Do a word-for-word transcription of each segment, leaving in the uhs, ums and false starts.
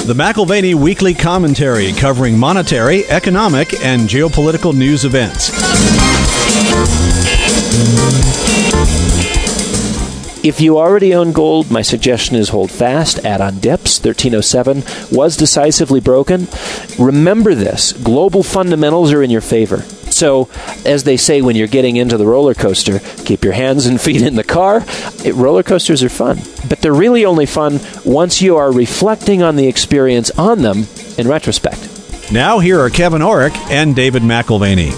The McIlvaney Weekly Commentary, covering monetary, economic, and geopolitical news events. If you already own gold, my suggestion is hold fast. Add on dips. thirteen oh seven was decisively broken. Remember this. Global fundamentals are in your favor. So, as they say when you're getting into the roller coaster, keep your hands and feet in the car. It, roller coasters are fun, but they're really only fun once you are reflecting on the experience on them in retrospect. Now here are Kevin Orrick and David McIlvaney.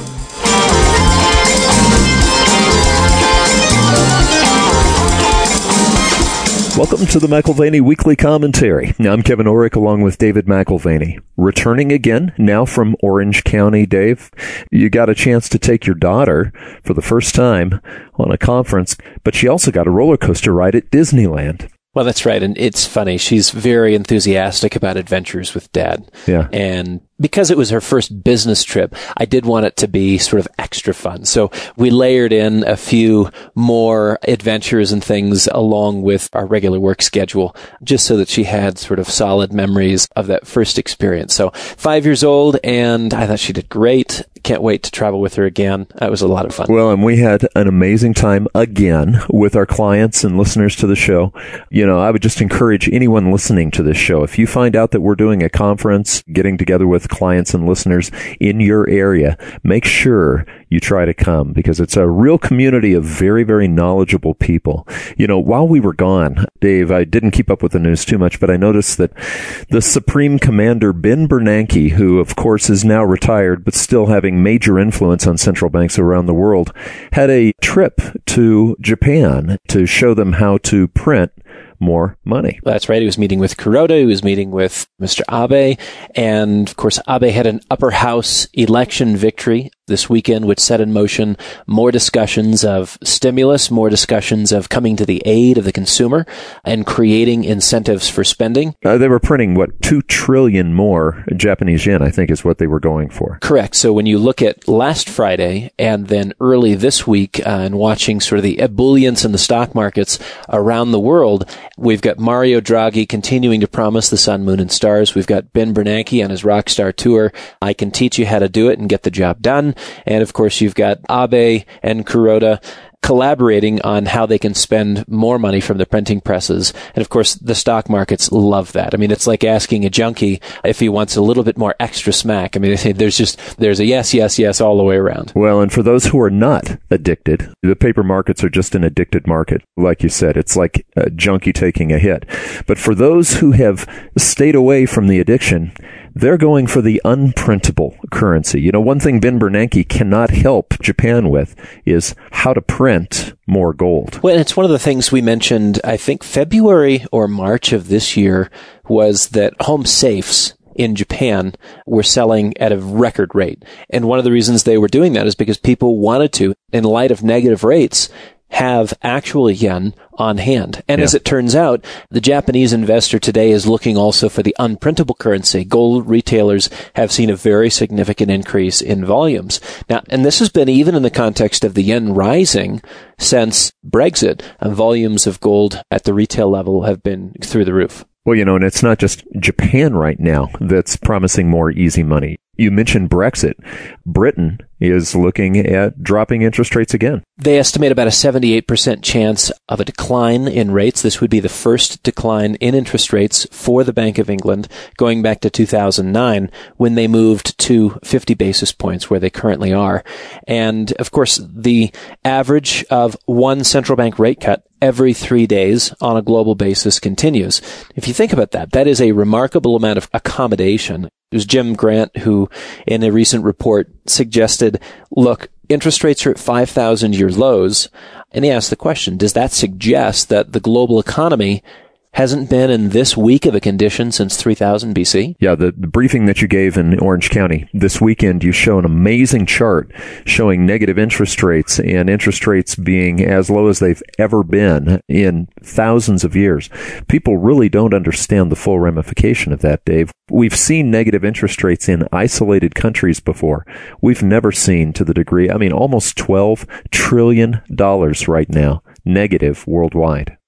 Welcome to the McIlvaney Weekly Commentary. I'm Kevin Orrick along with David McIlvaney. Returning again, now from Orange County, Dave. You got a chance to take your daughter for the first time on a conference, but she also got a roller coaster ride at Disneyland. Well, that's right. And it's funny. She's very enthusiastic about adventures with Dad. Yeah. And because it was her first business trip, I did want it to be sort of extra fun. So we layered in a few more adventures and things along with our regular work schedule, just so that she had sort of solid memories of that first experience. So five years old, and I thought she did great. Can't wait to travel with her again. That was a lot of fun. Well, and we had an amazing time again with our clients and listeners to the show. You know, I would just encourage anyone listening to this show, if you find out that we're doing a conference, getting together with clients and listeners in your area, make sure you try to come, because it's a real community of very, very knowledgeable people. You know, while we were gone, Dave, I didn't keep up with the news too much, but I noticed that the Supreme Commander Ben Bernanke, who of course is now retired, but still having major influence on central banks around the world, had a trip to Japan to show them how to print more money. That's right. He was meeting with Kuroda. He was meeting with Mister Abe. And of course, Abe had an upper house election victory this weekend, which set in motion more discussions of stimulus, more discussions of coming to the aid of the consumer and creating incentives for spending. Uh, they were printing, what, two trillion more Japanese yen, I think is what they were going for. Correct. So when you look at last Friday and then early this week uh, and watching sort of the ebullience in the stock markets around the world, we've got Mario Draghi continuing to promise the sun, moon, and stars. We've got Ben Bernanke on his Rockstar tour. I can teach you how to do it and get the job done. And of course, you've got Abe and Kuroda collaborating on how they can spend more money from the printing presses. And of course, the stock markets love that. I mean, it's like asking a junkie if he wants a little bit more extra smack. I mean, there's just, there's a yes, yes, yes all the way around. Well, and for those who are not addicted, the paper markets are just an addicted market. Like you said, it's like a junkie taking a hit. But for those who have stayed away from the addiction, they're going for the unprintable currency. You know, one thing Ben Bernanke cannot help Japan with is how to print more gold. Well, and it's one of the things we mentioned, I think February or March of this year, was that home safes in Japan were selling at a record rate. And one of the reasons they were doing that is because people wanted to, in light of negative rates, have actual yen on hand. And yeah. As it turns out, the Japanese investor today is looking also for the unprintable currency. Gold retailers have seen a very significant increase in volumes. Now, and this has been even in the context of the yen rising since Brexit. Uh, volumes of gold at the retail level have been through the roof. Well, you know, and it's not just Japan right now that's promising more easy money. You mentioned Brexit. Britain is looking at dropping interest rates again. They estimate about a seventy-eight percent chance of a decline in rates. This would be the first decline in interest rates for the Bank of England going back to two thousand nine when they moved to fifty basis points where they currently are. And of course, the average of one central bank rate cut every three days on a global basis continues. If you think about that, that is a remarkable amount of accommodation. It was Jim Grant who, in a recent report, suggested, look, interest rates are at five thousand year lows. And he asked the question, does that suggest that the global economy hasn't been in this weak of a condition since three thousand B C? Yeah, the, the briefing that you gave in Orange County this weekend, you show an amazing chart showing negative interest rates and interest rates being as low as they've ever been in thousands of years. People really don't understand the full ramification of that, Dave. We've seen negative interest rates in isolated countries before. We've never seen to the degree, I mean, almost twelve trillion dollars right now, negative worldwide.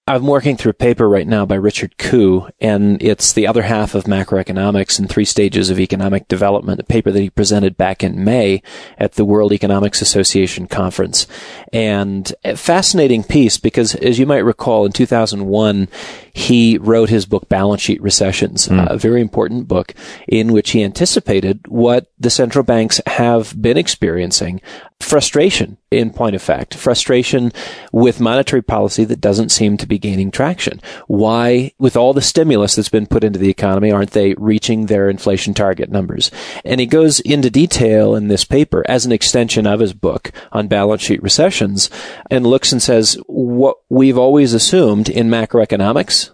I'm working through a paper right now by Richard Koo, and it's the other half of Macroeconomics and Three Stages of Economic Development, a paper that he presented back in May at the World Economics Association conference. And a fascinating piece because, as you might recall, in two thousand one, he wrote his book, Balance Sheet Recessions, mm. a very important book in which he anticipated what the central banks have been experiencing. Frustration, in point of fact, frustration with monetary policy that doesn't seem to be gaining traction. Why, with all the stimulus that's been put into the economy, aren't they reaching their inflation target numbers? And he goes into detail in this paper as an extension of his book on balance sheet recessions and looks and says, what we've always assumed in macroeconomics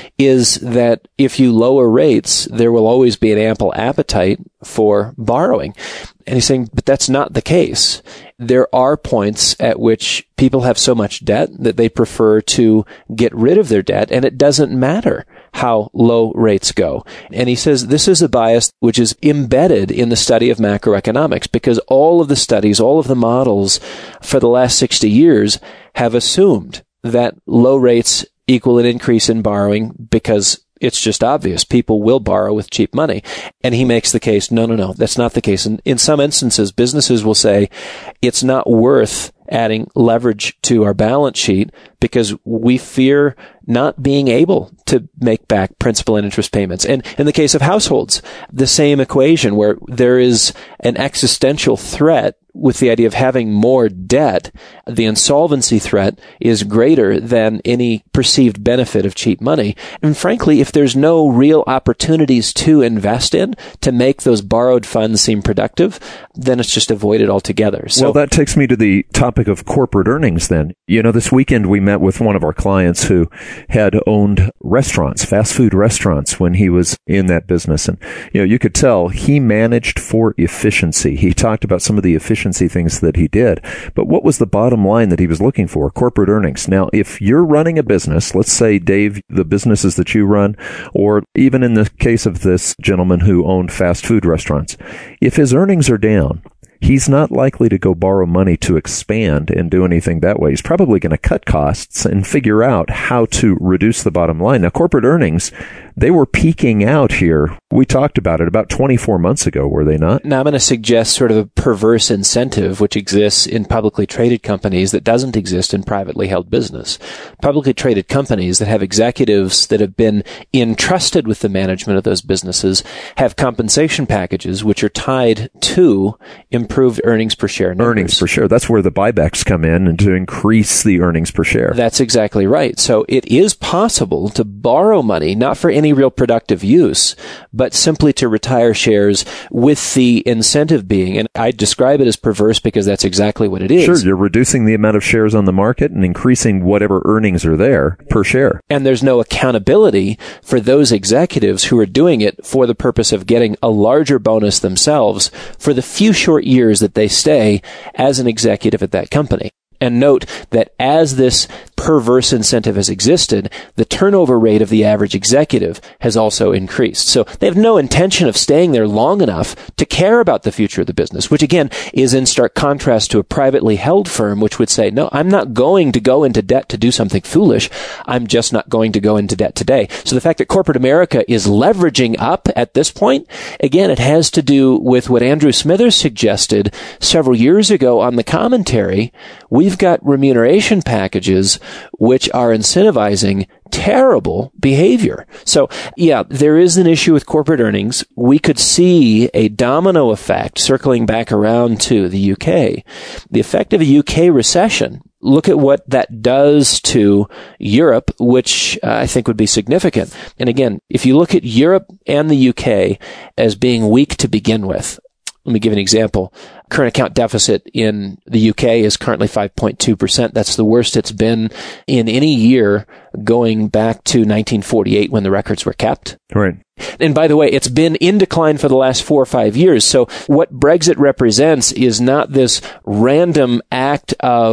is that if you lower rates, there will always be an ample appetite for borrowing. And he's saying, but that's not the case. There are points at which people have so much debt that they prefer to get rid of their debt, and it doesn't matter how low rates go. And he says this is a bias which is embedded in the study of macroeconomics because all of the studies, all of the models for the last sixty years have assumed that low rates equal an increase in borrowing because it's just obvious. People will borrow with cheap money. And he makes the case, no, no, no, that's not the case. And in some instances, businesses will say it's not worth adding leverage to our balance sheet because we fear not being able to make back principal and interest payments. And in the case of households, the same equation where there is an existential threat with the idea of having more debt, the insolvency threat is greater than any perceived benefit of cheap money. And frankly, if there's no real opportunities to invest in to make those borrowed funds seem productive, then it's just avoided altogether. So, well, that takes me to the topic of corporate earnings then. You know, this weekend we met with one of our clients who had owned restaurants, fast food restaurants, when he was in that business. And, you know, you could tell he managed for efficiency. He talked about some of the efficiency things that he did. But what was the bottom line that he was looking for? Corporate earnings. Now, if you're running a business, let's say, Dave, the businesses that you run, or even in the case of this gentleman who owned fast food restaurants, if his earnings are down, he's not likely to go borrow money to expand and do anything that way. He's probably going to cut costs and figure out how to reduce the bottom line. Now, corporate earnings, they were peaking out here. We talked about it about twenty-four months ago, were they not? Now, I'm going to suggest sort of a perverse incentive which exists in publicly traded companies that doesn't exist in privately held business. Publicly traded companies that have executives that have been entrusted with the management of those businesses have compensation packages which are tied to improved earnings per share numbers. Earnings per share. That's where the buybacks come in and to increase the earnings per share. That's exactly right. So it is possible to borrow money, not for any real productive use, but simply to retire shares with the incentive being, and I describe it as perverse because that's exactly what it is. Sure, you're reducing the amount of shares on the market and increasing whatever earnings are there per share. And there's no accountability for those executives who are doing it for the purpose of getting a larger bonus themselves for the few short years that they stay as an executive at that company. And note that as this perverse incentive has existed, the turnover rate of the average executive has also increased. So they have no intention of staying there long enough to care about the future of the business, which again is in stark contrast to a privately held firm, which would say, no, I'm not going to go into debt to do something foolish. I'm just not going to go into debt today. So the fact that corporate America is leveraging up at this point, again, it has to do with what Andrew Smithers suggested several years ago on the commentary. We've got remuneration packages which are incentivizing terrible behavior. So, yeah, there is an issue with corporate earnings. We could see a domino effect circling back around to the U K. The effect of a U K recession, look at what that does to Europe, which uh, I think would be significant. And again, if you look at Europe and the U K as being weak to begin with, let me give an example. Current account deficit in the U K is currently five point two percent. That's the worst it's been in any year going back to nineteen forty-eight when the records were kept. Right. And by the way, it's been in decline for the last four or five years. So what Brexit represents is not this random act of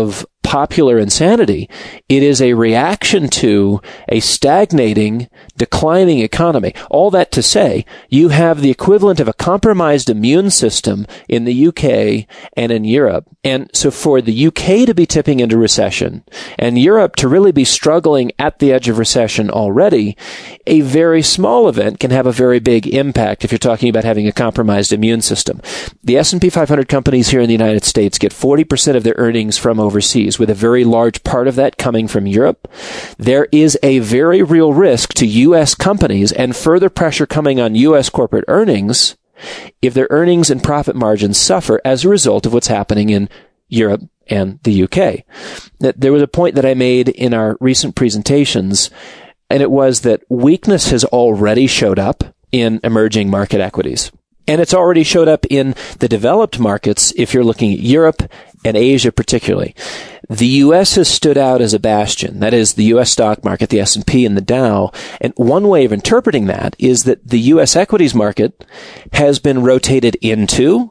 popular insanity. It is a reaction to a stagnating, declining economy. All that to say, you have the equivalent of a compromised immune system in the U K and in Europe. And so for the U K to be tipping into recession and Europe to really be struggling at the edge of recession already, a very small event can have a very big impact if you're talking about having a compromised immune system. The S and P five hundred companies here in the United States get forty percent of their earnings from overseas, with a very large part of that coming from Europe. There is a very real risk to U S companies and further pressure coming on U S corporate earnings if their earnings and profit margins suffer as a result of what's happening in Europe and the U K. There was a point that I made in our recent presentations, and it was that weakness has already showed up in emerging market equities. And it's already showed up in the developed markets if you're looking at Europe and Asia particularly. The U S has stood out as a bastion. That is the U S stock market, the S and P and the Dow. And one way of interpreting that is that the U S equities market has been rotated into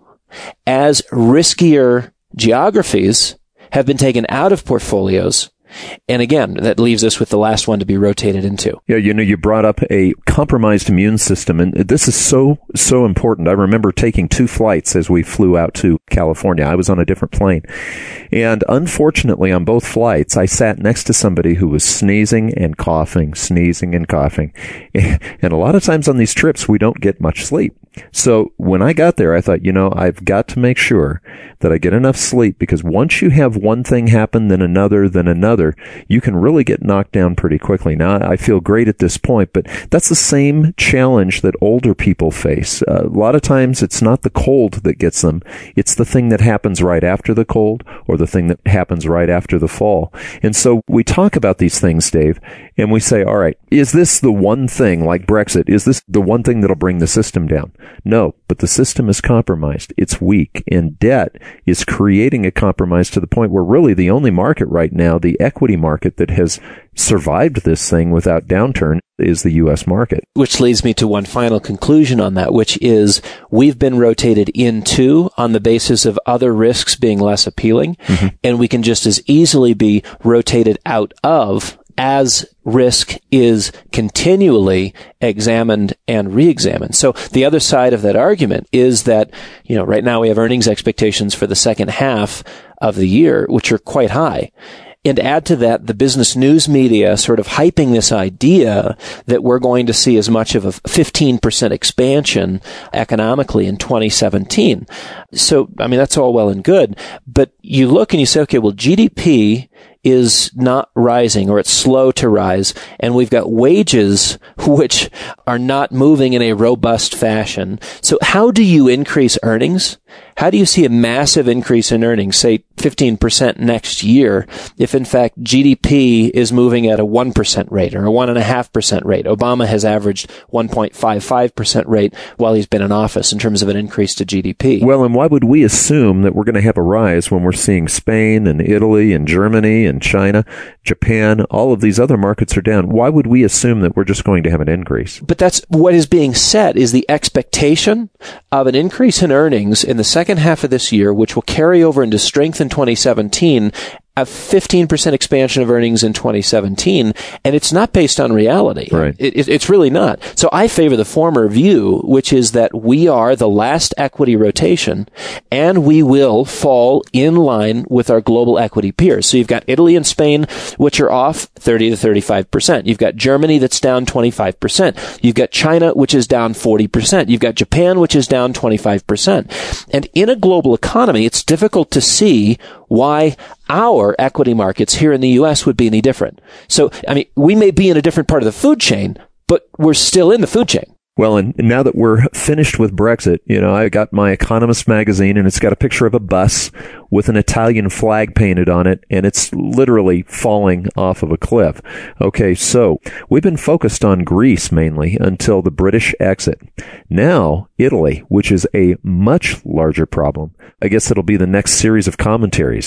as riskier geographies have been taken out of portfolios. And again, that leaves us with the last one to be rotated into. Yeah, you know, you brought up a compromised immune system, and this is so, so important. I remember taking two flights as we flew out to California. I was on a different plane. And unfortunately, on both flights, I sat next to somebody who was sneezing and coughing, sneezing and coughing. And a lot of times on these trips, we don't get much sleep. So when I got there, I thought, you know, I've got to make sure that I get enough sleep, because once you have one thing happen, then another, then another, you can really get knocked down pretty quickly. Now, I feel great at this point, but that's the same challenge that older people face. Uh, a lot of times it's not the cold that gets them. It's the thing that happens right after the cold or the thing that happens right after the fall. And so we talk about these things, Dave, and we say, all right, is this the one thing, like Brexit, is this the one thing that'll bring the system down? No, but the system is compromised. It's weak, and debt is creating a compromise to the point where really the only market right now, the equity market that has survived this thing without downturn, is the U S market. Which leads me to one final conclusion on that, which is we've been rotated into on the basis of other risks being less appealing, mm-hmm. and we can just as easily be rotated out of as risk is continually examined and re-examined. So the other side of that argument is that, you know, right now we have earnings expectations for the second half of the year, which are quite high. And add to that the business news media sort of hyping this idea that we're going to see as much of a fifteen percent expansion economically in twenty seventeen. So, I mean, that's all well and good. But you look and you say, okay, well, G D P is not rising, or it's slow to rise, and we've got wages which are not moving in a robust fashion. So how do you increase earnings? How do you see a massive increase in earnings, say fifteen percent next year, if in fact G D P is moving at a one percent rate or a one point five percent rate? Obama has averaged one point five five percent rate while he's been in office in terms of an increase to G D P. Well, and why would we assume that we're going to have a rise when we're seeing Spain and Italy and Germany and China, Japan, all of these other markets are down? Why would we assume that we're just going to have an increase? But that's what is being set, is the expectation of an increase in earnings in the second half of this year, which will carry over into strength in twenty seventeen, a fifteen percent expansion of earnings in twenty seventeen, and it's not based on reality. Right. It, it, it's really not. So I favor the former view, which is that we are the last equity rotation, and we will fall in line with our global equity peers. So you've got Italy and Spain, which are off thirty to thirty-five percent. You've got Germany that's down twenty-five percent. You've got China, which is down forty percent. You've got Japan, which is down twenty-five percent. And in a global economy, it's difficult to see why our equity markets here in the U S would be any different. So, I mean, we may be in a different part of the food chain, but we're still in the food chain. Well, and now that we're finished with Brexit, you know, I got my Economist magazine, and it's got a picture of a bus with an Italian flag painted on it, and it's literally falling off of a cliff. Okay, so we've been focused on Greece mainly until the British exit. Now, Italy, which is a much larger problem. I guess it'll be the next series of commentaries, Dave.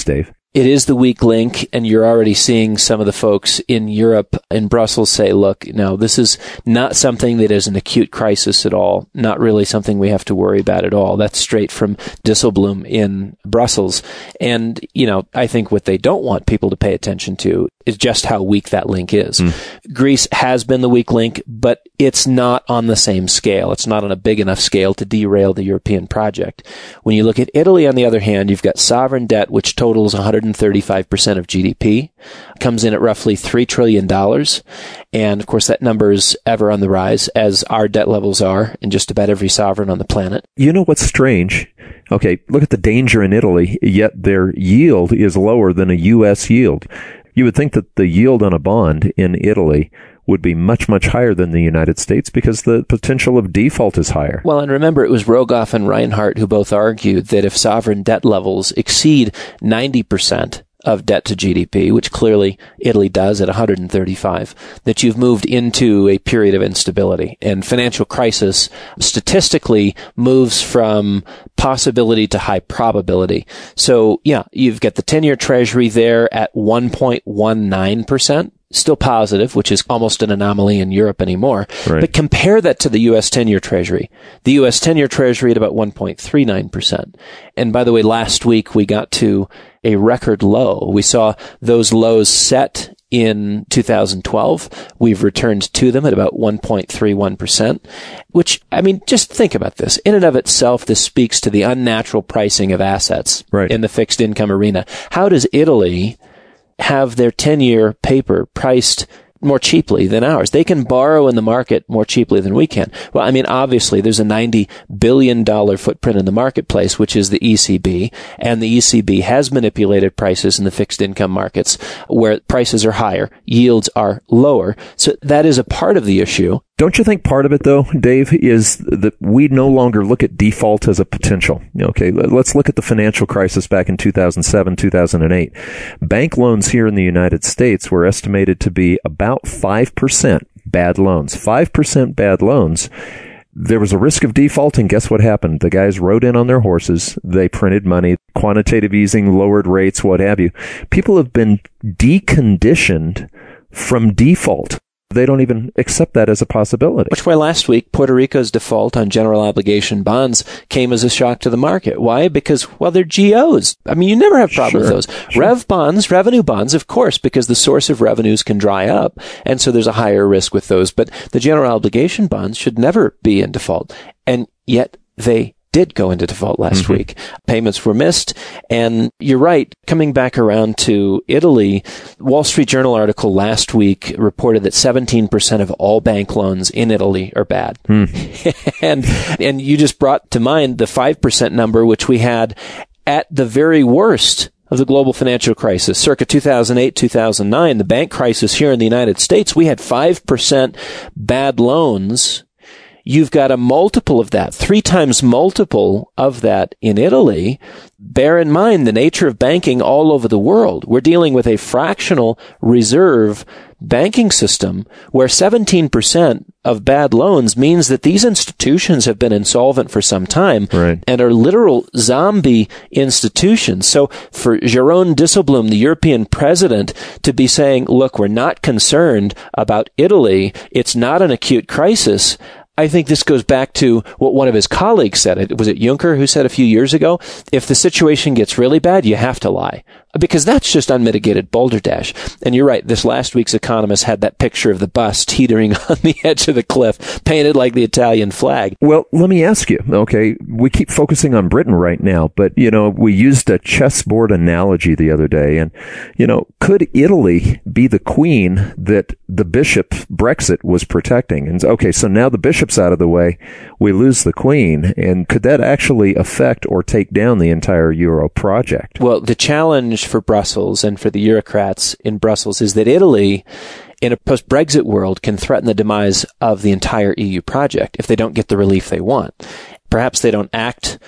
It is the weak link, and you're already seeing some of the folks in Europe and Brussels say, look, no, this is not something that is an acute crisis at all, not really something we have to worry about at all. That's straight from Dijsselbloem in Brussels. And, you know, I think what they don't want people to pay attention to is just how weak that link is. Mm. Greece has been the weak link, but it's not on the same scale. It's not on a big enough scale to derail the European project. When you look at Italy, on the other hand, you've got sovereign debt, which totals one hundred thirty-five percent of G D P, comes in at roughly three trillion dollars. And of course, that number is ever on the rise, as our debt levels are in just about every sovereign on the planet. You know what's strange? Okay, look at the danger in Italy, yet their yield is lower than a U S yield. You would think that the yield on a bond in Italy would be much, much higher than the United States because the potential of default is higher. Well, and remember, it was Rogoff and Reinhardt who both argued that if sovereign debt levels exceed ninety percent of debt to G D P, which clearly Italy does at one hundred thirty-five, that you've moved into a period of instability. And financial crisis statistically moves from possibility to high probability. So, yeah, you've got the ten-year Treasury there at one point one nine percent. Still positive, which is almost an anomaly in Europe anymore. Right. But compare that to the U S ten-year Treasury. The U S ten-year Treasury at about one point three nine percent. And by the way, last week we got to a record low. We saw those lows set in two thousand twelve. We've returned to them at about one point three one percent, which, I mean, just think about this. In and of itself, this speaks to the unnatural pricing of assets right. in the fixed income arena. How does Italy have their ten-year paper priced more cheaply than ours? They can borrow in the market more cheaply than we can. Well, I mean, obviously, there's a ninety billion dollars footprint in the marketplace, which is the E C B, and the E C B has manipulated prices in the fixed income markets where prices are higher, yields are lower. So that is a part of the issue. Don't you think part of it, though, Dave, is that we no longer look at default as a potential? Okay, let's look at the financial crisis back in two thousand seven, two thousand eight. Bank loans here in the United States were estimated to be about five percent bad loans. five percent bad loans. There was a risk of default, and guess what happened? The guys rode in on their horses. They printed money, quantitative easing, lowered rates, what have you. People have been deconditioned from default. They don't even accept that as a possibility. Which why last week, Puerto Rico's default on general obligation bonds came as a shock to the market. Why? Because, well, they're G Os. I mean, you never have a problem sure, with those. Sure. Rev bonds, revenue bonds, of course, because the source of revenues can dry up, and so there's a higher risk with those. But the general obligation bonds should never be in default. And yet they did go into default last mm-hmm. week. Payments were missed. And you're right, coming back around to Italy, Wall Street Journal article last week reported that seventeen percent of all bank loans in Italy are bad. Mm. and and you just brought to mind the five percent number, which we had at the very worst of the global financial crisis, circa two thousand eight, two thousand nine, the bank crisis here in the United States, we had five percent bad loans. You've got a multiple of that, three times multiple of that in Italy. Bear in mind the nature of banking all over the world. We're dealing with a fractional reserve banking system where seventeen percent of bad loans means that these institutions have been insolvent for some time right. and are literal zombie institutions. So for Jeroen Dijsselbloem, the European president, to be saying, look, we're not concerned about Italy, it's not an acute crisis, I think this goes back to what one of his colleagues said. Was it Juncker who said a few years ago, if the situation gets really bad, you have to lie. Because that's just unmitigated balderdash. And you're right, this last week's Economist had that picture of the bus teetering on the edge of the cliff, painted like the Italian flag. Well, let me ask you, okay, we keep focusing on Britain right now, but, you know, we used a chessboard analogy the other day, and, you know, could Italy be the queen that the bishop Brexit was protecting? And, okay, so now the bishop's out of the way, we lose the queen, and could that actually affect or take down the entire Euro project? Well, the challenge for Brussels and for the Eurocrats in Brussels is that Italy, in a post-Brexit world, can threaten the demise of the entire E U project if they don't get the relief they want. Perhaps they don't act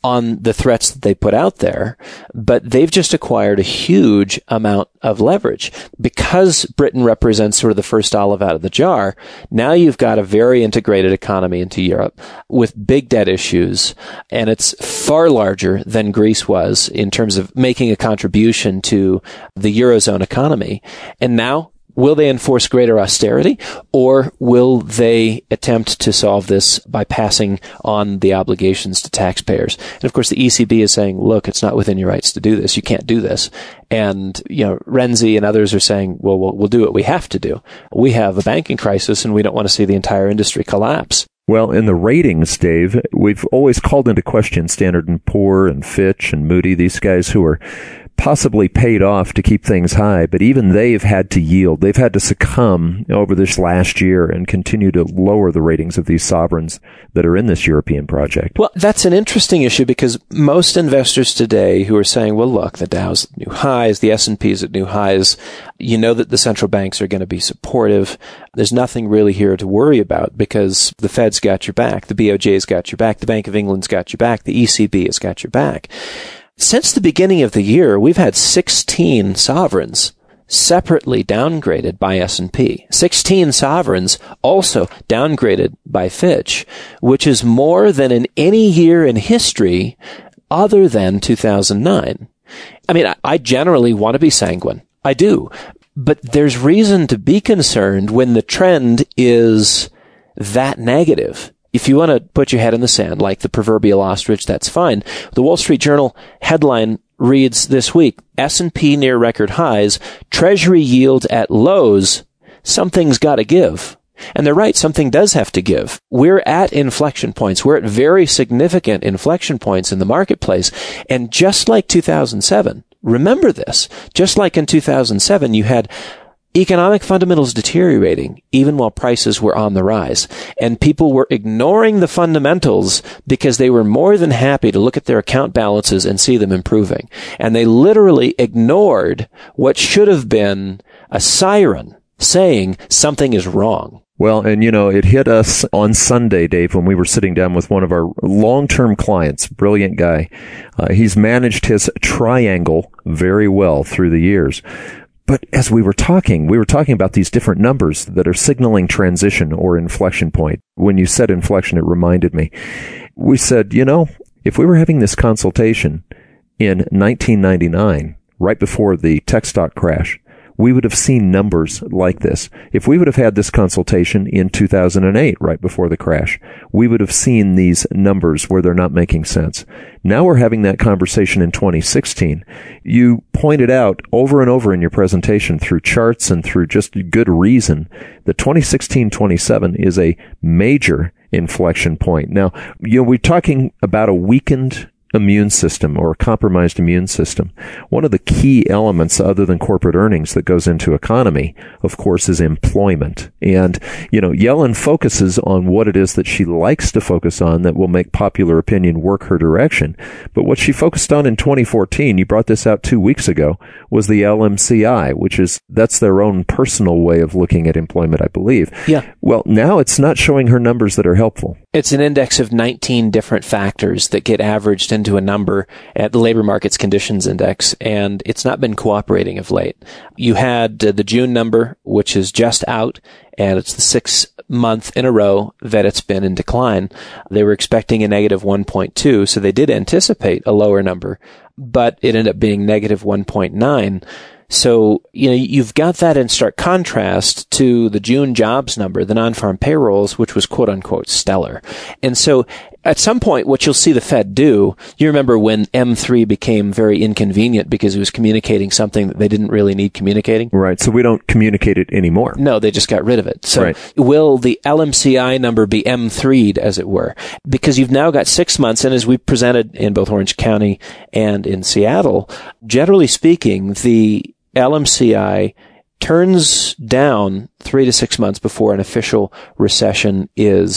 on the threats that they put out there, but they've just acquired a huge amount of leverage. Because Britain represents sort of the first olive out of the jar, now you've got a very integrated economy into Europe with big debt issues, and it's far larger than Greece was in terms of making a contribution to the Eurozone economy. And now, will they enforce greater austerity, or will they attempt to solve this by passing on the obligations to taxpayers? And of course, the E C B is saying, look, it's not within your rights to do this. You can't do this. And, you know, Renzi and others are saying, well, we'll, we'll do what we have to do. We have a banking crisis, and we don't want to see the entire industry collapse. Well, in the ratings, Dave, we've always called into question Standard and Poor and Fitch and Moody, these guys who are possibly paid off to keep things high, but even they've had to yield. They've had to succumb over this last year and continue to lower the ratings of these sovereigns that are in this European project. Well, that's an interesting issue because most investors today who are saying, well, look, the Dow's at new highs, the S and P's at new highs, you know that the central banks are going to be supportive. There's nothing really here to worry about because the Fed's got your back, the B O J's got your back, the Bank of England's got your back, the E C B has got your back. Since the beginning of the year, we've had sixteen sovereigns separately downgraded by S and P. sixteen sovereigns also downgraded by Fitch, which is more than in any year in history other than two thousand nine. I mean, I generally want to be sanguine. I do. But there's reason to be concerned when the trend is that negative. If you want to put your head in the sand, like the proverbial ostrich, that's fine. The Wall Street Journal headline reads this week, S and P near record highs, Treasury yield at lows, something's got to give. And they're right, something does have to give. We're at inflection points. We're at very significant inflection points in the marketplace. And just like two thousand seven, remember this, just like in two thousand seven, you had economic fundamentals deteriorating even while prices were on the rise. And people were ignoring the fundamentals because they were more than happy to look at their account balances and see them improving. And they literally ignored what should have been a siren saying something is wrong. Well, and you know, it hit us on Sunday, Dave, when we were sitting down with one of our long-term clients, brilliant guy. Uh, he's managed his triangle very well through the years. But as we were talking, we were talking about these different numbers that are signaling transition or inflection point. When you said inflection, it reminded me. We said, you know, if we were having this consultation in nineteen ninety-nine, right before the tech stock crash, we would have seen numbers like this. If we would have had this consultation in two thousand eight, right before the crash, we would have seen these numbers where they're not making sense. Now we're having that conversation in twenty sixteen. You pointed out over and over in your presentation through charts and through just good reason that twenty sixteen twenty-seven is a major inflection point. Now, you know, we're talking about a weakened immune system or a compromised immune system. One of the key elements other than corporate earnings that goes into economy, of course, is employment. And, you know, Yellen focuses on what it is that she likes to focus on that will make popular opinion work her direction. But what she focused on in twenty fourteen, you brought this out two weeks ago, was the L M C I, which is, that's their own personal way of looking at employment, I believe. Yeah. Well, now it's not showing her numbers that are helpful. It's an index of nineteen different factors that get averaged into a number at the Labor Markets Conditions Index, and it's not been cooperating of late. You had uh, the June number, which is just out, and it's the sixth month in a row that it's been in decline. They were expecting a negative one point two, so they did anticipate a lower number, but it ended up being negative one point nine. So, you know, you've got that in stark contrast to the June jobs number, the non-farm payrolls, which was quote unquote stellar. And so at some point, what you'll see the Fed do, you remember when M three became very inconvenient because it was communicating something that they didn't really need communicating? Right. So we don't communicate it anymore. No, they just got rid of it. So right. Will the L M C I number be M three'd, as it were? Because you've now got six months, and as we presented in both Orange County and in Seattle, generally speaking, the L M C I turns down three to six months before an official recession is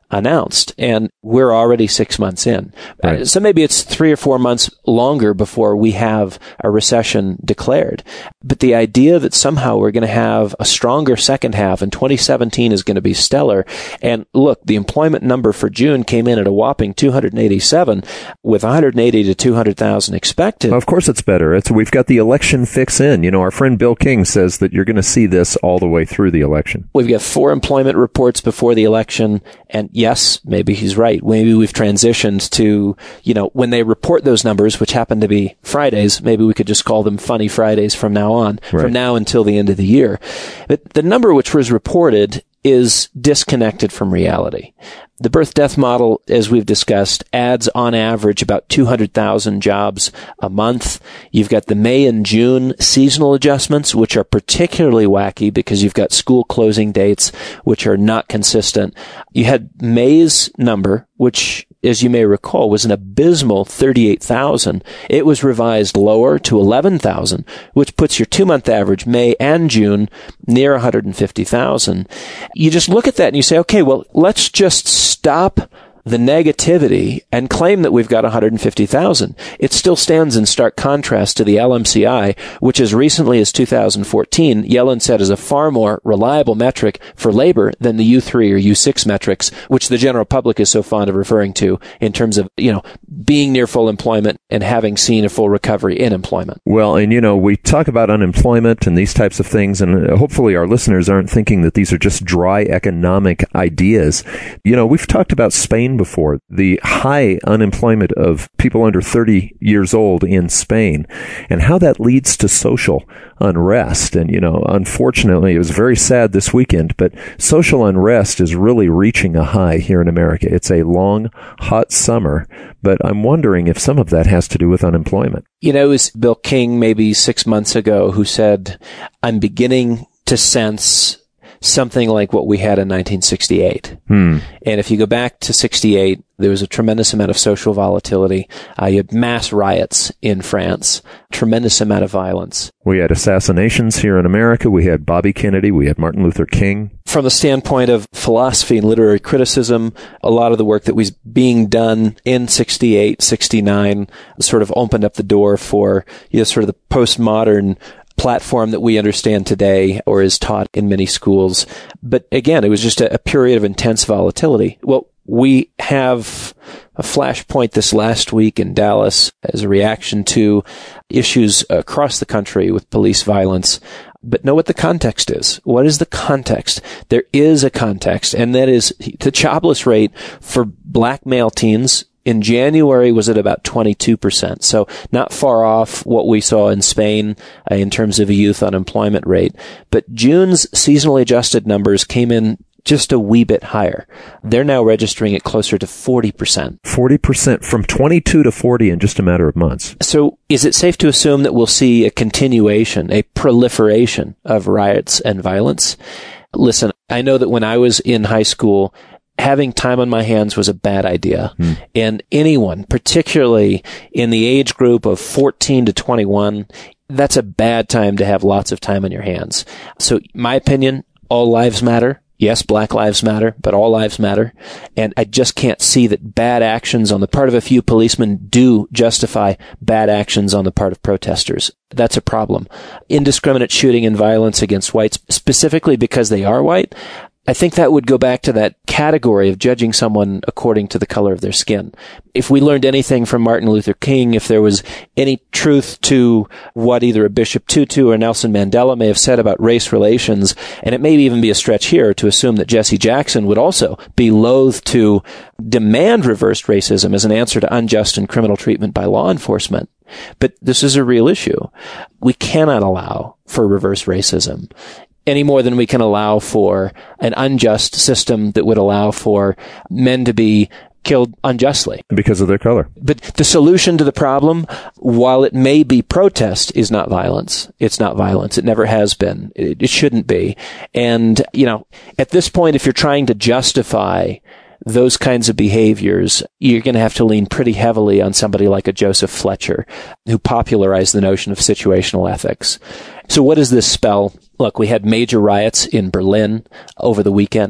announced, and we're already six months in. Right. Uh, so maybe it's three or four months longer before we have a recession declared. But the idea that somehow we're going to have a stronger second half and twenty seventeen is going to be stellar. And look, the employment number for June came in at a whopping two hundred eighty-seven with one hundred eighty to two hundred thousand expected. Of course it's better. It's, we've got the election fix in. You know, our friend Bill King says that you're going to see this all the way through the election. We've got four employment reports before the election, and yes, maybe he's right. Maybe we've transitioned to, you know, when they report those numbers, which happen to be Fridays, maybe we could just call them funny Fridays from now on, right. from now until the end of the year. But the number which was reported is disconnected from reality. The birth-death model, as we've discussed, adds on average about two hundred thousand jobs a month. You've got the May and June seasonal adjustments, which are particularly wacky because you've got school closing dates, which are not consistent. You had May's number, which, as you may recall, was an abysmal thirty-eight thousand. It was revised lower to eleven thousand, which puts your two-month average, May and June, near one hundred fifty thousand. You just look at that and you say, okay, well, let's just stop the negativity and claim that we've got one hundred fifty thousand. It still stands in stark contrast to the L M C I, which as recently as two thousand fourteen, Yellen said is a far more reliable metric for labor than the U three or U six metrics, which the general public is so fond of referring to in terms of, you know, being near full employment and having seen a full recovery in employment. Well, and you know, we talk about unemployment and these types of things, and hopefully our listeners aren't thinking that these are just dry economic ideas. You know, we've talked about Spain before, the high unemployment of people under thirty years old in Spain, and how that leads to social unrest. And, you know, unfortunately, it was very sad this weekend, but social unrest is really reaching a high here in America. It's a long, hot summer, but I'm wondering if some of that has to do with unemployment. You know, it was Bill King maybe six months ago who said, I'm beginning to sense something like what we had in nineteen sixty-eight. Hmm. And if you go back to sixty-eight, there was a tremendous amount of social volatility. Uh, you had mass riots in France, tremendous amount of violence. We had assassinations here in America. We had Bobby Kennedy. We had Martin Luther King. From the standpoint of philosophy and literary criticism, a lot of the work that was being done in sixty-eight, sixty-nine sort of opened up the door for, you know, sort of the postmodern platform that we understand today or is taught in many schools. But again, it was just a, a period of intense volatility. Well, we have a flashpoint this last week in Dallas as a reaction to issues across the country with police violence. But know what the context is. What is the context? There is a context, and that is the jobless rate for black male teens in January was at about twenty-two percent. So not far off what we saw in Spain uh, in terms of a youth unemployment rate. But June's seasonally adjusted numbers came in just a wee bit higher. They're now registering at closer to forty percent. forty percent from twenty-two to forty in just a matter of months. So is it safe to assume that we'll see a continuation, a proliferation of riots and violence? Listen, I know that when I was in high school, having time on my hands was a bad idea. Hmm. And anyone, particularly in the age group of fourteen to twenty-one, that's a bad time to have lots of time on your hands. So my opinion, all lives matter. Yes, Black Lives Matter, but all lives matter. And I just can't see that bad actions on the part of a few policemen do justify bad actions on the part of protesters. That's a problem. Indiscriminate shooting and violence against whites, specifically because they are white, I think that would go back to that category of judging someone according to the color of their skin. If we learned anything from Martin Luther King, if there was any truth to what either a Bishop Tutu or Nelson Mandela may have said about race relations, and it may even be a stretch here to assume that Jesse Jackson would also be loath to demand reversed racism as an answer to unjust and criminal treatment by law enforcement. But this is a real issue. We cannot allow for reverse racism any more than we can allow for an unjust system that would allow for men to be killed unjustly. Because of their color. But the solution to the problem, while it may be protest, is not violence. It's not violence. It never has been. It, it shouldn't be. And, you know, at this point, if you're trying to justify those kinds of behaviors, you're going to have to lean pretty heavily on somebody like a Joseph Fletcher, who popularized the notion of situational ethics. So what does this spell? Look, we had major riots in Berlin over the weekend.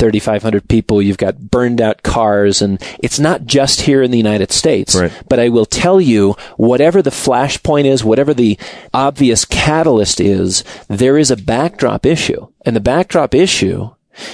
thirty-five hundred people. You've got burned out cars, and it's not just here in the United States. Right. But I will tell you, whatever the flashpoint is, whatever the obvious catalyst is, there is a backdrop issue. And the backdrop issue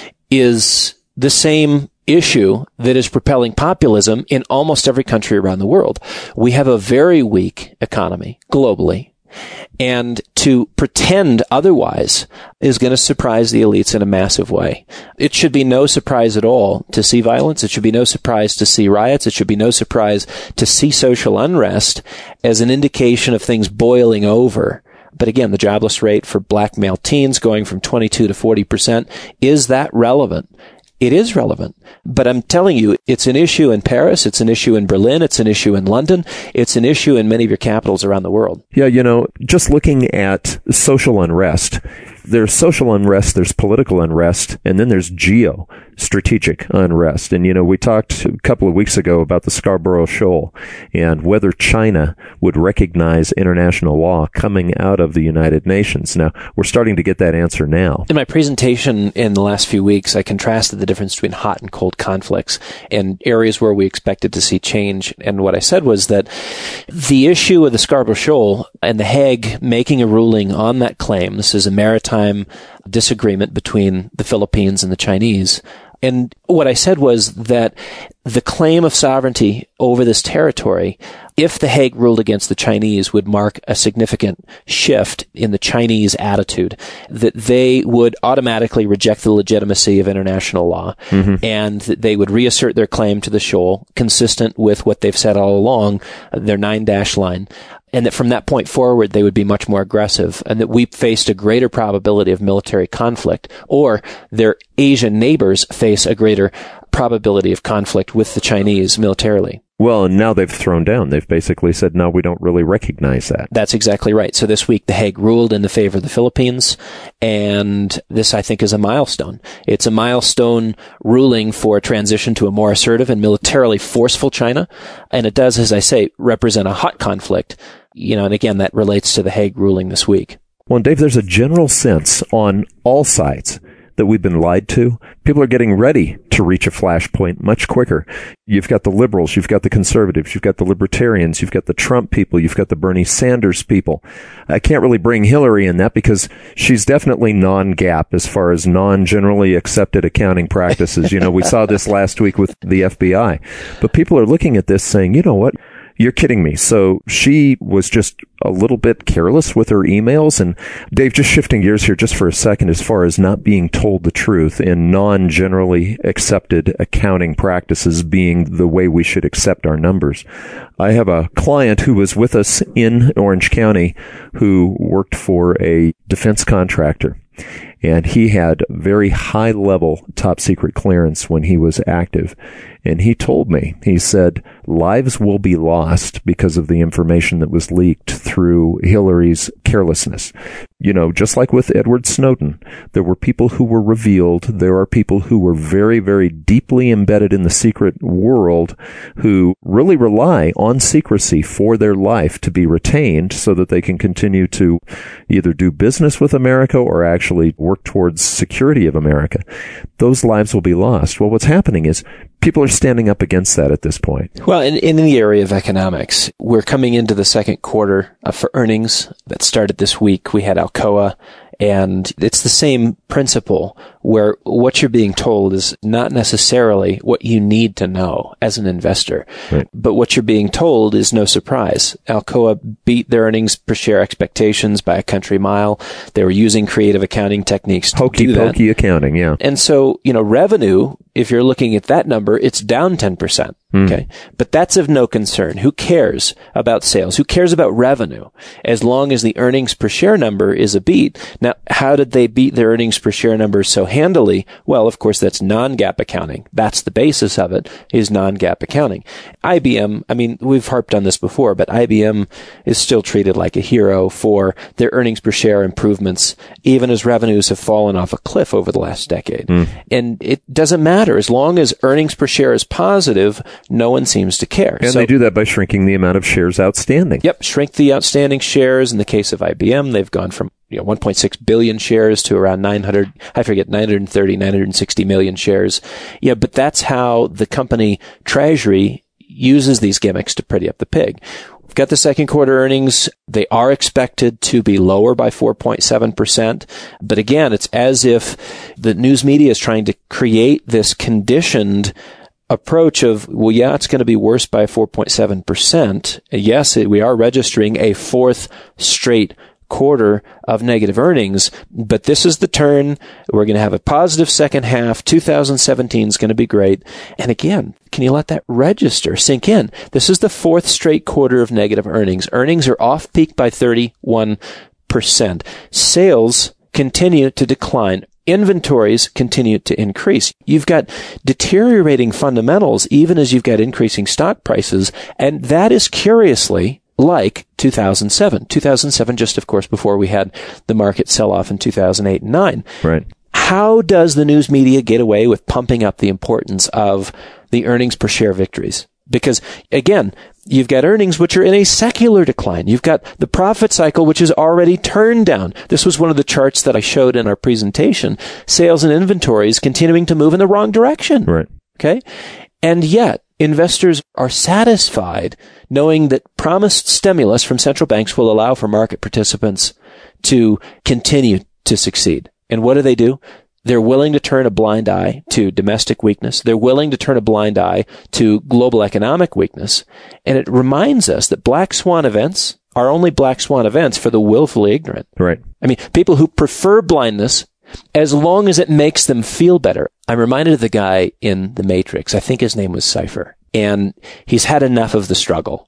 is the same issue that is propelling populism in almost every country around the world. We have a very weak economy globally. And to pretend otherwise is going to surprise the elites in a massive way. It should be no surprise at all to see violence. It should be no surprise to see riots. It should be no surprise to see social unrest as an indication of things boiling over. But again, the jobless rate for black male teens going from twenty-two to forty percent, is that relevant? It is relevant. But I'm telling you, it's an issue in Paris, it's an issue in Berlin, it's an issue in London, it's an issue in many of your capitals around the world. Yeah, you know, just looking at social unrest, there's social unrest, there's political unrest, and then there's geo-strategic unrest. And, you know, we talked a couple of weeks ago about the Scarborough Shoal and whether China would recognize international law coming out of the United Nations. Now, we're starting to get that answer now. In my presentation in the last few weeks, I contrasted the difference between hot and cold conflicts and areas where we expected to see change. And what I said was that the issue of the Scarborough Shoal and the Hague making a ruling on that claim, this is a maritime disagreement between the Philippines and the Chinese. And what I said was that the claim of sovereignty over this territory, if the Hague ruled against the Chinese, would mark a significant shift in the Chinese attitude, that they would automatically reject the legitimacy of international law, mm-hmm. and that they would reassert their claim to the shoal, consistent with what they've said all along, their nine-dash line. And that from that point forward, they would be much more aggressive, and that we faced a greater probability of military conflict, or their Asian neighbors face a greater probability of conflict with the Chinese militarily. Well, and now they've thrown down. They've basically said, no, we don't really recognize that. That's exactly right. So this week, The Hague ruled in the favor of the Philippines, and this, I think, is a milestone. It's a milestone ruling for a transition to a more assertive and militarily forceful China, and it does, as I say, represent a hot conflict. You know, and again, that relates to The Hague ruling this week. Well, Dave, there's a general sense on all sides that we've been lied to. People are getting ready to reach a flashpoint much quicker. You've got the liberals, you've got the conservatives, you've got the libertarians, you've got the Trump people, you've got the Bernie Sanders people. I can't really bring Hillary in that because she's definitely non-GAAP as far as non-generally accepted accounting practices. You know, we saw this last week with the F B I. But people are looking at this saying, you know what? You're kidding me. So she was just a little bit careless with her emails. And Dave, just shifting gears here just for a second, as far as not being told the truth in non-generally accepted accounting practices being the way we should accept our numbers. I have a client who was with us in Orange County who worked for a defense contractor. And he had very high level top secret clearance when he was active. And he told me, he said, lives will be lost because of the information that was leaked through Hillary's carelessness. You know, just like with Edward Snowden, there were people who were revealed. There are people who were very, very deeply embedded in the secret world who really rely on secrecy for their life to be retained so that they can continue to either do business with America or actually work towards security of America. Those lives will be lost. Well, what's happening is people are standing up against that at this point. Well, in, in the area of economics, we're coming into the second quarter uh, for earnings that started this week. We had Alcoa, and it's the same principle where what you're being told is not necessarily what you need to know as an investor. Right. But what you're being told is no surprise. Alcoa beat their earnings per share expectations by a country mile. They were using creative accounting techniques to Hokey do that. Pokey accounting, yeah. And so, you know, revenue, if you're looking at that number, it's down ten percent. Mm. Okay. But that's of no concern. Who cares about sales? Who cares about revenue? As long as the earnings per share number is a beat. Now, how did they beat their earnings per share numbers so handily? Well, of course, that's non-GAAP accounting. That's the basis of it, is non-GAAP accounting. I B M, I mean, we've harped on this before, but I B M is still treated like a hero for their earnings per share improvements, even as revenues have fallen off a cliff over the last decade. Mm. And it doesn't matter. As long as earnings per share is positive, no one seems to care. And so, they do that by shrinking the amount of shares outstanding. Yep, shrink the outstanding shares. In the case of I B M, they've gone from you know, one point six billion shares to around nine hundred, I forget, nine hundred thirty, nine hundred sixty million shares. Yeah, but that's how the company Treasury uses these gimmicks to pretty up the pig. We've got the second quarter earnings. They are expected to be lower by four point seven percent. But again, it's as if the news media is trying to create this conditioned approach of, well, yeah, it's going to be worse by four point seven percent. Yes, we are registering a fourth straight quarter of negative earnings, but this is the turn. We're going to have a positive second half. two thousand seventeen is going to be great. And again, can you let that register, sink in? This is the fourth straight quarter of negative earnings. Earnings are off peak by thirty-one percent. Sales continue to decline. Inventories continue to increase. You've got deteriorating fundamentals even as you've got increasing stock prices, and that is curiously like two thousand seven. two thousand seven, just of course before we had the market sell-off in two thousand eight and nine. Right. How does the news media get away with pumping up the importance of the earnings per share victories? Because, again, you've got earnings which are in a secular decline. You've got the profit cycle which is already turned down. This was one of the charts that I showed in our presentation. Sales and inventories continuing to move in the wrong direction. Right. Okay? And yet, investors are satisfied knowing that promised stimulus from central banks will allow for market participants to continue to succeed. And what do they do? They're willing to turn a blind eye to domestic weakness. They're willing to turn a blind eye to global economic weakness. And it reminds us that black swan events are only black swan events for the willfully ignorant. Right. I mean, people who prefer blindness as long as it makes them feel better. I'm reminded of the guy in The Matrix. I think his name was Cypher. And he's had enough of the struggle.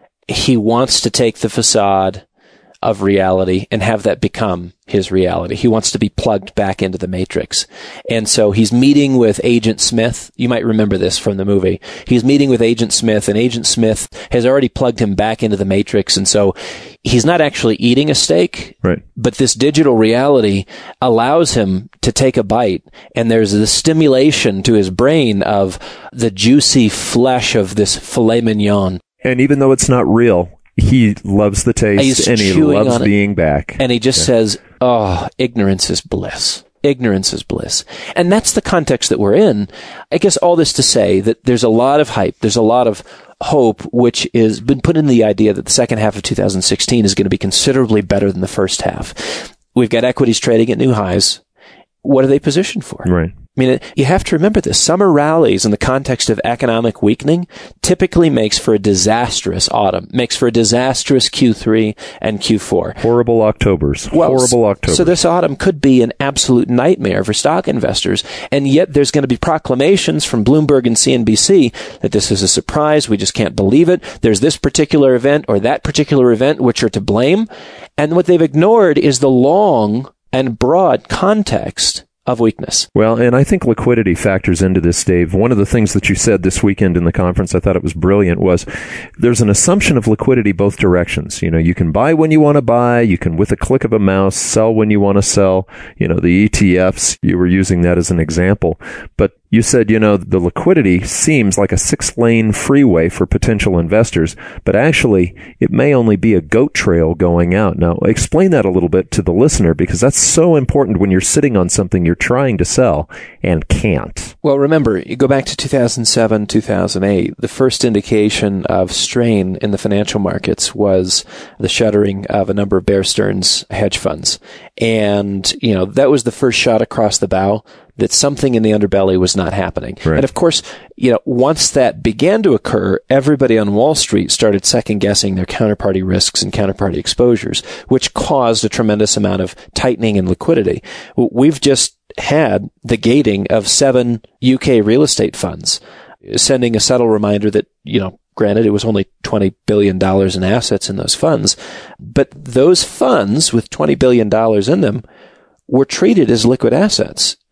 He wants to take the facade of reality and have that become his reality. He wants to be plugged back into the Matrix. And so he's meeting with Agent Smith. You might remember this from the movie. He's meeting with Agent Smith, and Agent Smith has already plugged him back into the Matrix. And so he's not actually eating a steak, right, but this digital reality allows him to take a bite. And there's the stimulation to his brain of the juicy flesh of this filet mignon. And even though it's not real, he loves the taste He's and he loves being back. And he just yeah. says, oh, ignorance is bliss. Ignorance is bliss. And that's the context that we're in. I guess all this to say that there's a lot of hype. There's a lot of hope, which has been put in the idea that the second half of two thousand sixteen is going to be considerably better than the first half. We've got equities trading at new highs. What are they positioned for? Right. I mean, you have to remember this. Summer rallies in the context of economic weakening typically makes for a disastrous autumn, makes for a disastrous Q three and Q four. Horrible Octobers. Well, Horrible Octobers. So this autumn could be an absolute nightmare for stock investors, and yet there's going to be proclamations from Bloomberg and C N B C that this is a surprise, we just can't believe it, there's this particular event or that particular event which are to blame, and what they've ignored is the long and broad context of weakness. Well, and I think liquidity factors into this, Dave. One of the things that you said this weekend in the conference, I thought it was brilliant, was there's an assumption of liquidity both directions. You know, you can buy when you want to buy, you can, with a click of a mouse, sell when you want to sell. You know, the E T Fs, you were using that as an example. But you said, you know, the liquidity seems like a six-lane freeway for potential investors, but actually it may only be a goat trail going out. Now, explain that a little bit to the listener, because that's so important when you're sitting on something you're trying to sell and can't. Well, remember, you go back to two thousand seven, two thousand eight, the first indication of strain in the financial markets was the shuttering of a number of Bear Stearns hedge funds. And, you know, that was the first shot across the bow that something in the underbelly was not happening. Right. And of course, you know, once that began to occur, everybody on Wall Street started second guessing their counterparty risks and counterparty exposures, which caused a tremendous amount of tightening in liquidity. We've just had the gating of seven U K real estate funds, sending a subtle reminder that, you know, granted, it was only twenty billion dollars in assets in those funds, but those funds with twenty billion dollars in them were treated as liquid assets.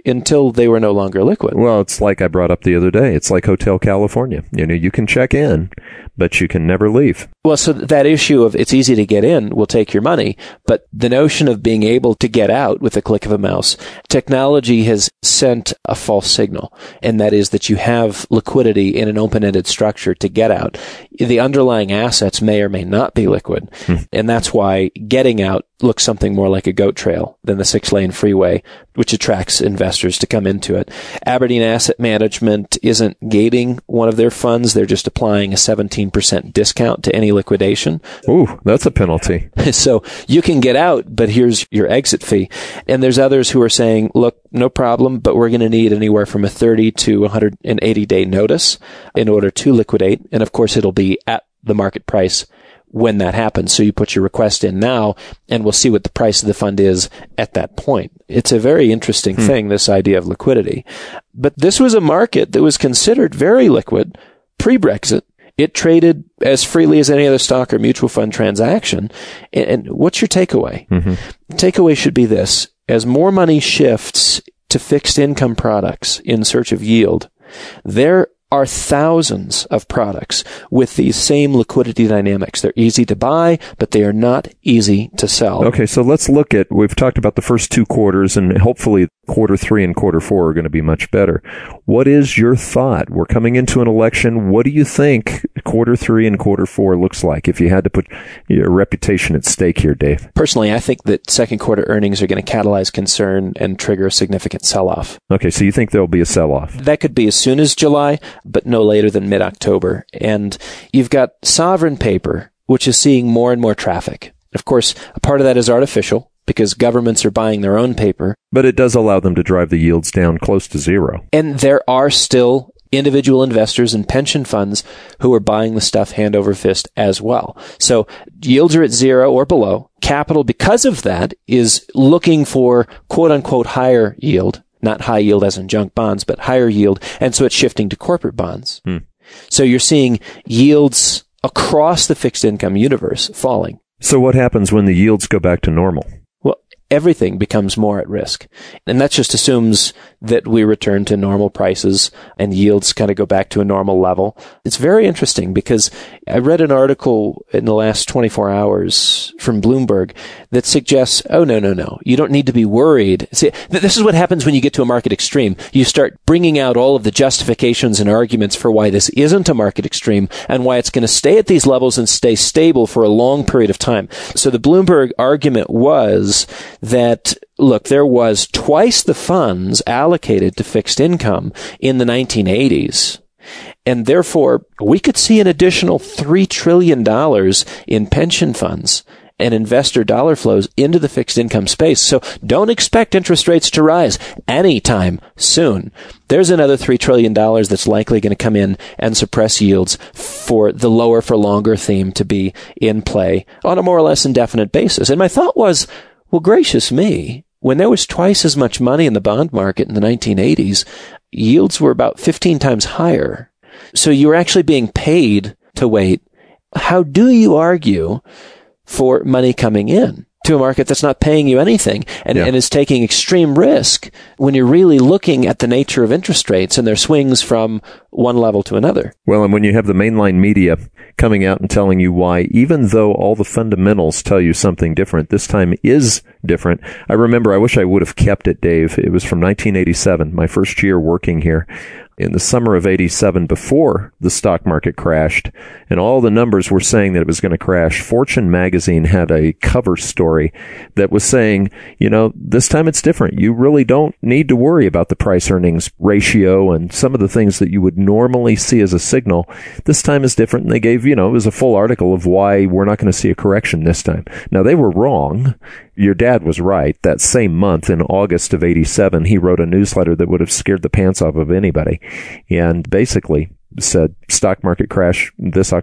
until they were no longer liquid. Well, it's like I brought up the other day. It's like Hotel California. You know, you can check in, but you can never leave. Well, so that issue of it's easy to get in will take your money, but the notion of being able to get out with a click of a mouse, technology has sent a false signal, and that is that you have liquidity in an open-ended structure to get out. The underlying assets may or may not be liquid, hmm. and that's why getting out looks something more like a goat trail than the six-lane freeway, which attracts investors to come into it. Aberdeen Asset Management isn't gating one of their funds. They're just applying a seventeen percent discount to any liquidation. Ooh, that's a penalty. So you can get out, but here's your exit fee. And there's others who are saying, look, no problem, but we're going to need anywhere from a thirty to one hundred eighty day notice in order to liquidate. And of course, it'll be at the market price when that happens. So you put your request in now, and we'll see what the price of the fund is at that point. It's a very interesting hmm. thing, this idea of liquidity. But this was a market that was considered very liquid pre-Brexit. It traded as freely as any other stock or mutual fund transaction. And what's your takeaway? Mm-hmm. The takeaway should be this. As more money shifts to fixed income products in search of yield, there are thousands of products with these same liquidity dynamics. They're easy to buy, but they are not easy to sell. Okay, so let's look at, we've talked about the first two quarters, and hopefully quarter three and quarter four are going to be much better. What is your thought? We're coming into an election. What do you think quarter three and quarter four looks like if you had to put your reputation at stake here, Dave? Personally, I think that second quarter earnings are going to catalyze concern and trigger a significant sell-off. Okay, so you think there'll be a sell-off? That could be as soon as July, but no later than mid-October. And you've got sovereign paper, which is seeing more and more traffic. Of course, a part of that is artificial, because governments are buying their own paper. But it does allow them to drive the yields down close to zero. And there are still individual investors and pension funds who are buying the stuff hand over fist as well. So yields are at zero or below. Capital, because of that, is looking for quote-unquote higher yield. Not high yield as in junk bonds, but higher yield. And so it's shifting to corporate bonds. Hmm. So you're seeing yields across the fixed income universe falling. So what happens when the yields go back to normal? Everything becomes more at risk. And that just assumes that we return to normal prices and yields kind of go back to a normal level. It's very interesting because I read an article in the last twenty-four hours from Bloomberg that suggests, oh, no, no, no, you don't need to be worried. See, this is what happens when you get to a market extreme. You start bringing out all of the justifications and arguments for why this isn't a market extreme and why it's going to stay at these levels and stay stable for a long period of time. So the Bloomberg argument was that, look, there was twice the funds allocated to fixed income in the nineteen eighties. And therefore, we could see an additional three trillion dollars in pension funds and investor dollar flows into the fixed income space. So don't expect interest rates to rise anytime soon. There's another three trillion dollars that's likely going to come in and suppress yields for the lower for longer theme to be in play on a more or less indefinite basis. And my thought was, well, gracious me, when there was twice as much money in the bond market in the nineteen eighties, yields were about fifteen times higher. So you were actually being paid to wait. How do you argue for money coming in to a market that's not paying you anything and, yeah. and is taking extreme risk when you're really looking at the nature of interest rates and their swings from one level to another? Well, and when you have the mainline media coming out and telling you why, even though all the fundamentals tell you something different, this time is different. I remember, I wish I would have kept it, Dave. It was from nineteen eighty-seven, my first year working here. In the summer of eighty-seven, before the stock market crashed, and all the numbers were saying that it was going to crash, Fortune magazine had a cover story that was saying, you know, this time it's different. You really don't need to worry about the price-earnings ratio and some of the things that you would normally see as a signal. This time is different, and they gave, you know, it was a full article of why we're not going to see a correction this time. Now, they were wrong. Your dad was right. That same month, in August of eighty-seven, he wrote a newsletter that would have scared the pants off of anybody, and basically said stock market crash this October.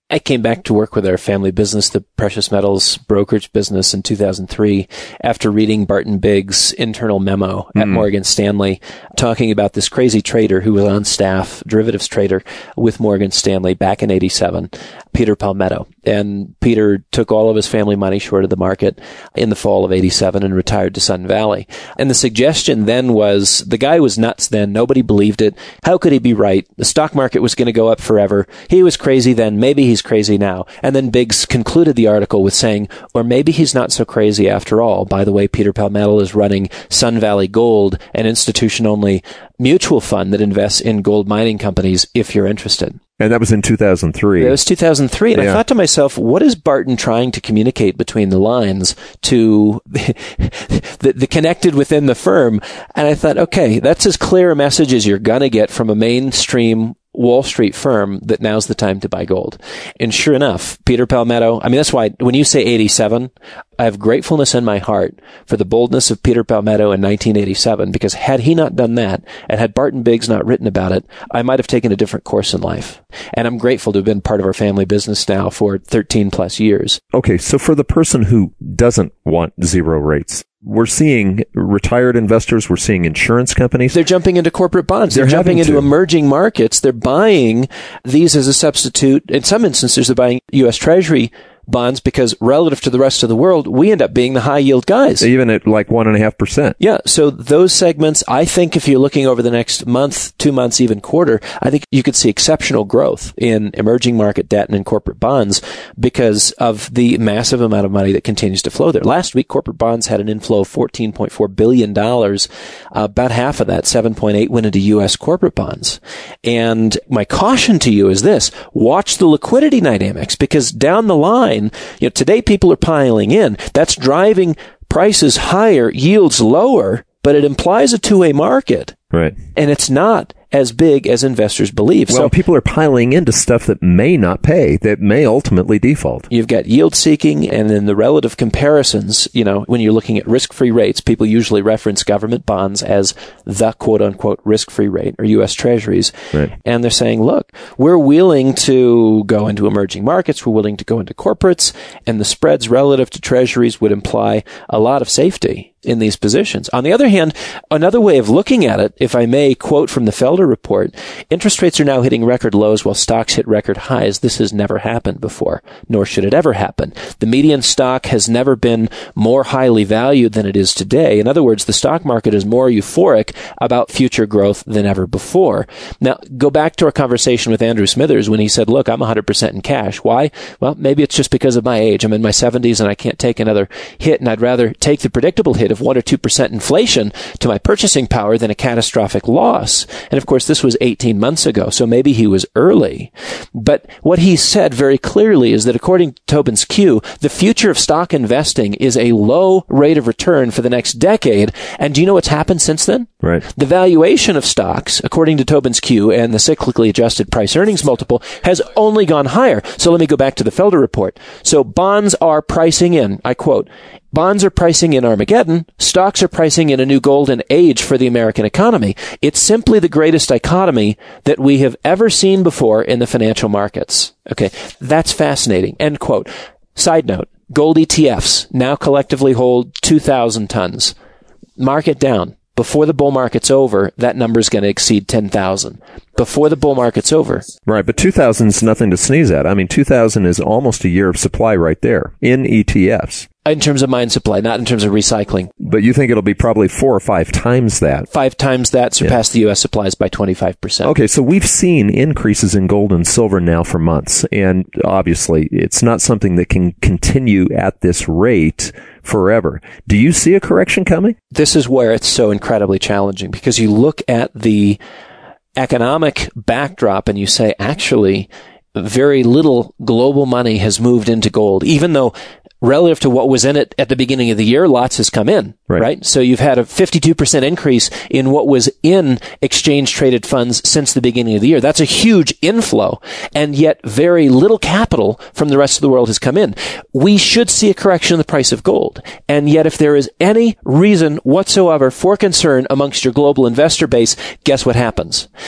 I came back to work with our family business, the precious metals brokerage business, in two thousand three after reading Barton Bigg's internal memo at mm. Morgan Stanley talking about this crazy trader who was on staff, derivatives trader with Morgan Stanley back in eighty-seven, Peter Palmetto. And Peter took all of his family money short of the market in the fall of eighty-seven and retired to Sun Valley. And the suggestion then was the guy was nuts then. Nobody believed it. How could he be right? The stock market was going to go up forever. He was crazy then. Maybe he's crazy now. And then Biggs concluded the article with saying, or maybe he's not so crazy after all. By the way, Peter Palmetto is running Sun Valley Gold, an institution-only mutual fund that invests in gold mining companies, if you're interested. And that was in two thousand three. It was two thousand three. And yeah. I thought to myself, what is Barton trying to communicate between the lines to the, the connected within the firm? And I thought, okay, that's as clear a message as you're going to get from a mainstream Wall Street firm that now's the time to buy gold. And sure enough, Peter Palmetto, I mean, that's why when you say eighty-seven, I have gratefulness in my heart for the boldness of Peter Palmetto in nineteen eighty-seven, because had he not done that, and had Barton Biggs not written about it, I might have taken a different course in life. And I'm grateful to have been part of our family business now for thirteen plus years. Okay, so for the person who doesn't want zero rates, we're seeing retired investors, we're seeing insurance companies. They're jumping into corporate bonds. They're, they're jumping into to. emerging markets. They're buying these as a substitute. In some instances, they're buying U S Treasury bonds because relative to the rest of the world, we end up being the high yield guys. Even at like one and a half percent. Yeah. So those segments, I think if you're looking over the next month, two months, even quarter, I think you could see exceptional growth in emerging market debt and in corporate bonds because of the massive amount of money that continues to flow there. Last week, corporate bonds had an inflow of fourteen point four billion dollars. Uh, about half of that, seven point eight, went into U S corporate bonds. And my caution to you is this: watch the liquidity dynamics, because down the line, you know, today people are piling in. That's driving prices higher, yields lower, but it implies a two-way market. Right. And it's not as big as investors believe. Well, so people are piling into stuff that may not pay, that may ultimately default. You've got yield seeking, and then the relative comparisons, you know, when you're looking at risk-free rates, people usually reference government bonds as the quote-unquote risk-free rate, or U S Treasuries. Right. And they're saying, look, we're willing to go into emerging markets, we're willing to go into corporates, and the spreads relative to Treasuries would imply a lot of safety in these positions. On the other hand, another way of looking at it, if I may quote from the Felder report, interest rates are now hitting record lows while stocks hit record highs. This has never happened before, nor should it ever happen. The median stock has never been more highly valued than it is today. In other words, the stock market is more euphoric about future growth than ever before. Now, go back to our conversation with Andrew Smithers when he said, look, I'm one hundred percent in cash. Why? Well, maybe it's just because of my age. I'm in my seventies and I can't take another hit, and I'd rather take the predictable hit of one or two percent inflation to my purchasing power than a catastrophic loss. And of course, this was eighteen months ago, so maybe he was early. But what he said very clearly is that according to Tobin's Q, the future of stock investing is a low rate of return for the next decade. And do you know what's happened since then? Right. The valuation of stocks, according to Tobin's Q and the cyclically adjusted price earnings multiple, has only gone higher. So let me go back to the Felder report. So bonds are pricing in, I quote, bonds are pricing in Armageddon. Stocks are pricing in a new golden age for the American economy. It's simply the greatest dichotomy that we have ever seen before in the financial markets. Okay, that's fascinating. End quote. Side note, gold E T Fs now collectively hold two thousand tons. Market down. Before the bull market's over, that number is going to exceed ten thousand. Before the bull market's over. Right, but two thousand is nothing to sneeze at. I mean, two thousand is almost a year of supply right there in E T Fs. In terms of mine supply, not in terms of recycling. But you think it'll be probably four or five times that? Five times that, surpass yeah. the U S supplies by twenty-five percent. Okay, so we've seen increases in gold and silver now for months, and obviously it's not something that can continue at this rate forever. Do you see a correction coming? This is where it's so incredibly challenging, because you look at the economic backdrop and you say, actually, very little global money has moved into gold, even though relative to what was in it at the beginning of the year, lots has come in, right? right? So you've had a fifty-two percent increase in what was in exchange-traded funds since the beginning of the year. That's a huge inflow, and yet very little capital from the rest of the world has come in. We should see a correction in the price of gold, and yet if there is any reason whatsoever for concern amongst your global investor base, guess what happens?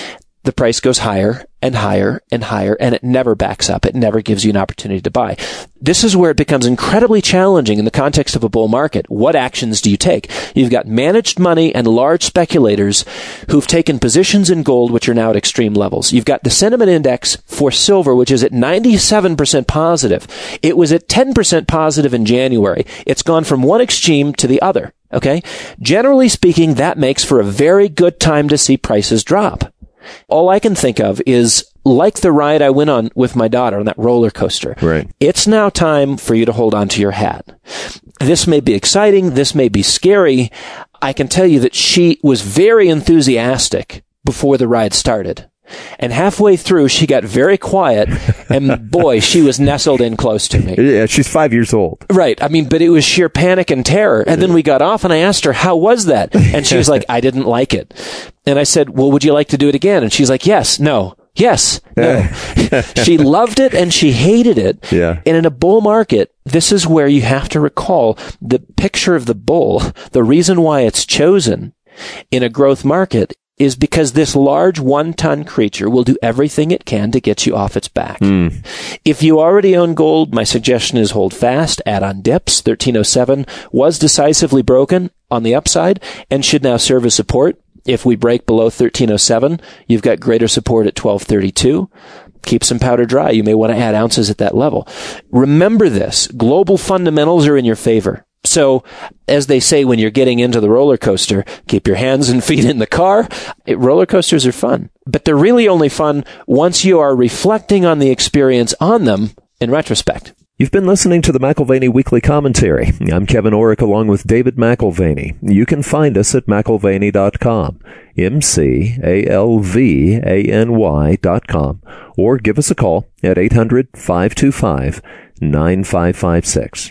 the price goes higher and higher and higher, and it never backs up. It never gives you an opportunity to buy. This is where it becomes incredibly challenging in the context of a bull market. What actions do you take? You've got managed money and large speculators who've taken positions in gold, which are now at extreme levels. You've got the sentiment index for silver, which is at ninety-seven percent positive. It was at ten percent positive in January. It's gone from one extreme to the other. Okay? Generally speaking, that makes for a very good time to see prices drop. All I can think of is like the ride I went on with my daughter on that roller coaster. Right. It's now time for you to hold on to your hat. This may be exciting. This may be scary. I can tell you that she was very enthusiastic before the ride started. And halfway through, she got very quiet, and boy, she was nestled in close to me. Yeah, she's five years old. Right. I mean, but it was sheer panic and terror. And then we got off, and I asked her, how was that? And she was like, I didn't like it. And I said, well, would you like to do it again? And she's like, yes, no, yes, no. She loved it, and she hated it. Yeah. And in a bull market, this is where you have to recall the picture of the bull. The reason why it's chosen in a growth market is because this large one-ton creature will do everything it can to get you off its back. Mm. If you already own gold, my suggestion is hold fast, add on dips. thirteen oh seven was decisively broken on the upside and should now serve as support. If we break below thirteen oh seven, you've got greater support at twelve thirty-two. Keep some powder dry. You may want to add ounces at that level. Remember this. Global fundamentals are in your favor. So, as they say when you're getting into the roller coaster, keep your hands and feet in the car. It, roller coasters are fun, but they're really only fun once you are reflecting on the experience on them in retrospect. You've been listening to the McAlvany Weekly Commentary. I'm Kevin Orrick along with David McAlvany. You can find us at McAlvany dot com, M C A L V A N Y dot com, or give us a call at eight hundred, five two five, nine five five six.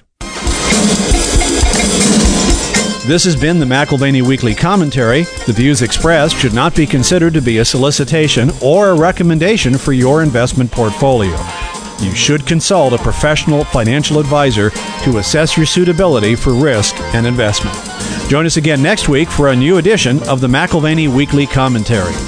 This has been the McAlvany Weekly Commentary. The views expressed should not be considered to be a solicitation or a recommendation for your investment portfolio. You should consult a professional financial advisor to assess your suitability for risk and investment. Join us again next week for a new edition of the McAlvany Weekly Commentary.